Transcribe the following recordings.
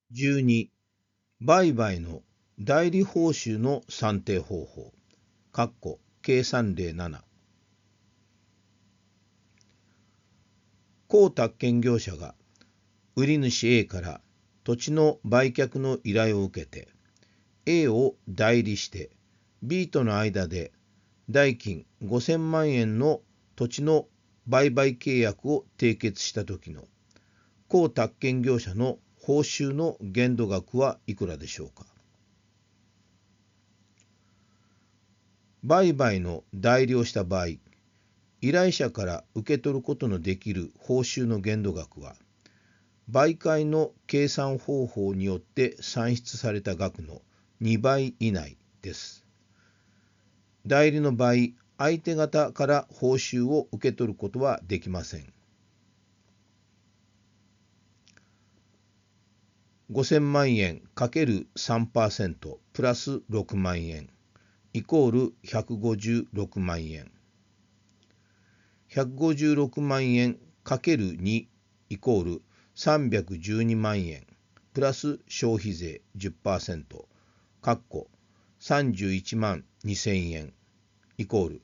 12、売買の代理報酬の算定方法。計算例7。公宅建業者が売り主 A から土地の売却の依頼を受けて A を代理して B との間で代金5000万円の土地の売買契約を締結した時の公宅建業者の報酬の限度額はいくらでしょうか。売買の代理をした場合、依頼者から受け取ることのできる報酬の限度額は、媒介の計算方法によって算出された額の2倍以内です。代理の場合、相手方から報酬を受け取ることはできません。5000万円 ×3% プラス6万円イコール156万円。156万円 ×2 イコール312万円プラス消費税 10% 31万2000円イコール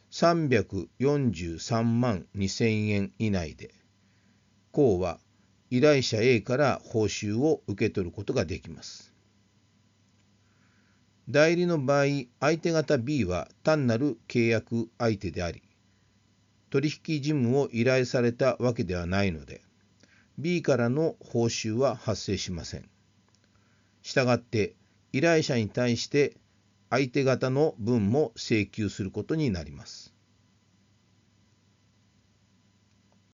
343万2000円以内で、公は依頼者 A から報酬を受け取ることができます。代理の場合、相手方 B は単なる契約相手であり、取引事務を依頼されたわけではないので、B からの報酬は発生しません。したがって、依頼者に対して相手方の分も請求することになります。